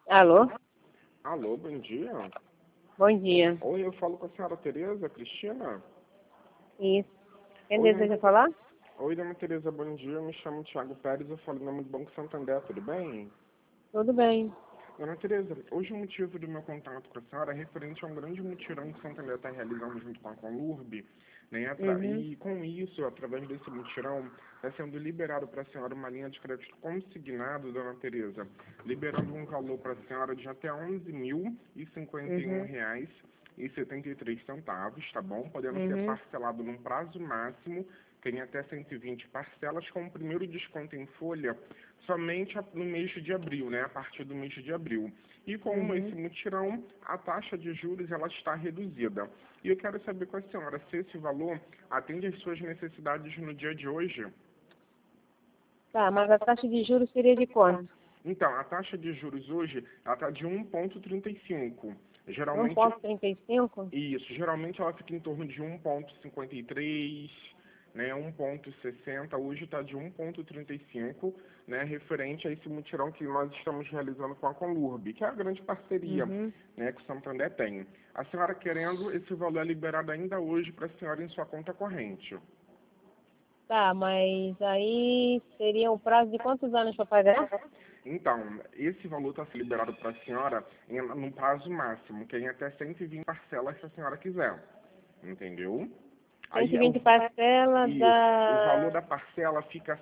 Alô? Alô, bom dia. Bom dia. Oi, eu falo com a senhora Tereza, Cristina? Isso. Quem Oi, deseja falar? Oi, dona Tereza, bom dia. Eu me chamo Thiago Pérez, eu falo em nome do Banco Santander, tudo bem? Tudo bem. Dona Tereza, hoje o motivo do meu contato com a senhora é referente a um grande mutirão que o Santander está realizando junto com a Conlurb, né? Uhum. E com isso, através desse mutirão, está sendo liberado para a senhora uma linha de crédito consignado, dona Tereza, liberando um valor para a senhora de até Uhum. R$ 11.051,73, tá bom? Podendo ser Uhum. parcelado num prazo máximo, tem até 120 parcelas, com o primeiro desconto em folha somente no mês de abril, né? A partir do mês de abril. E como esse Uhum. mutirão, a taxa de juros ela está reduzida. E eu quero saber com a senhora se esse valor atende às suas necessidades no dia de hoje. Tá, mas a taxa de juros seria de quanto? Então, a taxa de juros hoje ela está de 1,35. Um Geralmente, ponto 35. geralmente ela fica em torno de 1,53, né, 1,60. Hoje está de 1,35, né, referente a esse mutirão que nós estamos realizando com a Conlurb, que é a grande parceria, Uhum. né, que o Santander tem. A senhora querendo, esse valor é liberado ainda hoje para a senhora em sua conta corrente. Tá, mas aí seria um prazo de quantos anos para pagar? Então, esse valor está liberado para a senhora num prazo máximo, que é em até 120 parcelas se a senhora quiser. Entendeu? Cento e Aí, vinte parcelas o valor da... da parcela fica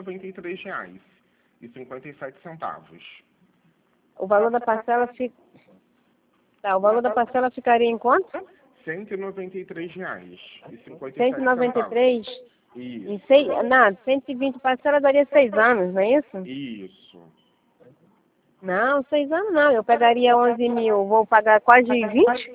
R$ 193,57. O valor da parcela fica... Tá, o valor da parcela ficaria em quanto? Cento e noventa e R$ 193,57. três. Em Isso, seis... Não, 120 parcelas daria 6 anos, não é isso? isso. Não, 6 anos não. Eu pegaria 11 mil, vou pagar quase 20.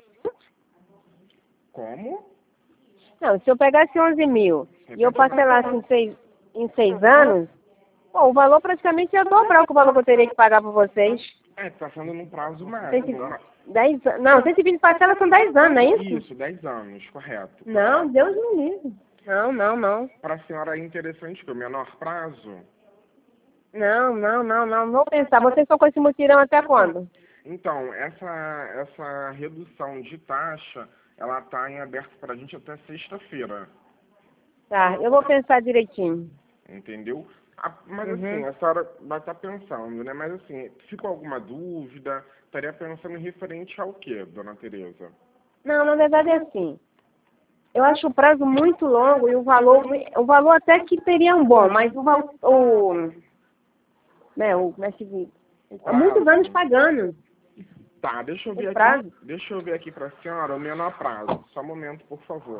Como? Não, se eu pegasse 11 mil e eu Repete mais. parcelasse em seis anos, pô, o valor praticamente ia dobrar o valor que eu teria que pagar para vocês. Está sendo num prazo máximo. 110, não, 120 parcelas são 10 anos, não é isso? Isso, 10 anos, correto. Não, Deus me livre. Não, não, não. Para a senhora é interessante que o menor prazo. Não, não, não, não. Vou pensar. Vocês estão com esse mutirão até quando? Então, essa redução de taxa, ela está em aberto para a gente até sexta-feira, Tá, eu vou pensar direitinho. entendeu? Mas assim, Uhum. a senhora vai estar pensando, né? Mas assim, ficou alguma dúvida? Estaria pensando em referente ao quê, dona Tereza? Não, na verdade é assim. Eu acho o prazo muito longo e o valor até que seria um bom, mas como é que diz? Há muitos anos Prazo. pagando Tá, o prazo. deixa eu ver aqui para a senhora o menor prazo. Só um momento, por favor.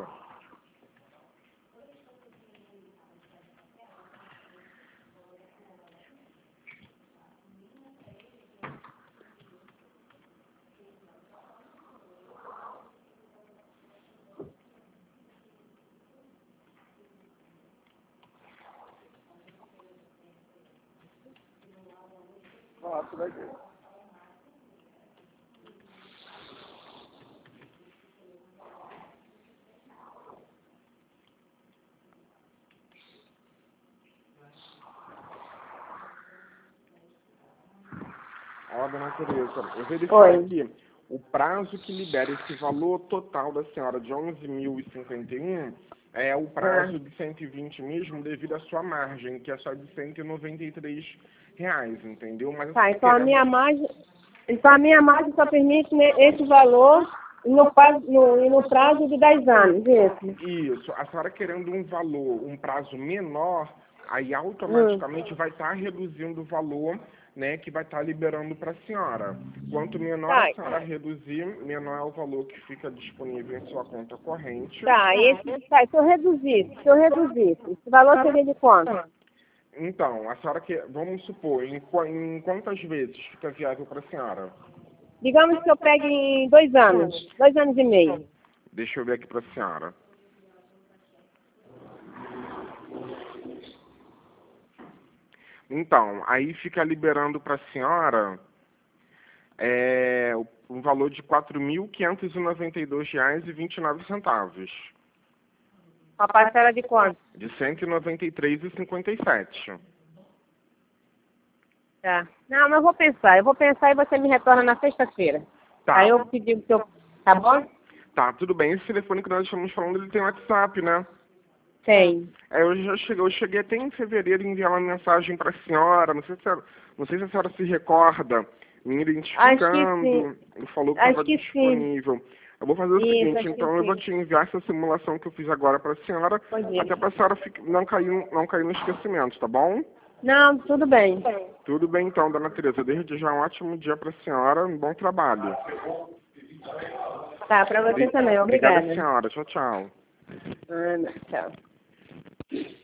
Ó, dona Tereza, eu verifiquei Oi. aqui. O prazo que libera esse valor total da senhora de 11.051 é o Ah, prazo de 120 mesmo, devido à sua margem, que é só de R$ 193, entendeu? Mas tá, assim, querendo... então a minha margem só permite esse valor no prazo de 10 anos, isso. Isso, a senhora querendo um valor, um prazo menor, aí Hum. automaticamente vai estar reduzindo o valor, né, que vai estar liberando para a senhora. Quanto menor a Tá, senhora reduzir, menor é o valor que fica disponível em sua conta corrente. se eu reduzisse, esse valor seria de quanto? Então, a senhora que, vamos supor, em quantas vezes fica viável para a senhora? Digamos que eu pegue em 2 anos e meio. Deixa eu ver aqui para a senhora. Então, aí fica liberando para a senhora um valor de R$ 4.592,29. Uma parcela de quanto? De 193,57. Tá. Não, mas eu vou pensar e você me retorna na sexta-feira. Tá. Aí eu pedi o seu... Tá bom? Tá, tudo bem. Esse telefone que nós estamos falando, ele tem WhatsApp, né? Tem. Eu cheguei até em fevereiro a enviar uma mensagem para a senhora, não sei se a senhora se recorda, me Acho que identificando, sim. ele falou que Acho estava que sim. disponível. Eu vou fazer o Isso, seguinte, acho que então eu vou sim. te enviar essa simulação que eu fiz agora para a senhora, Pode ir. até para a senhora não cair no esquecimento, tá bom? Não, tudo bem. Tudo bem então, dona Tereza. Desde já um ótimo dia para a senhora, um bom trabalho. Tá, pra você também. Obrigada, Obrigada. senhora. Tchau, tchau. Tchau.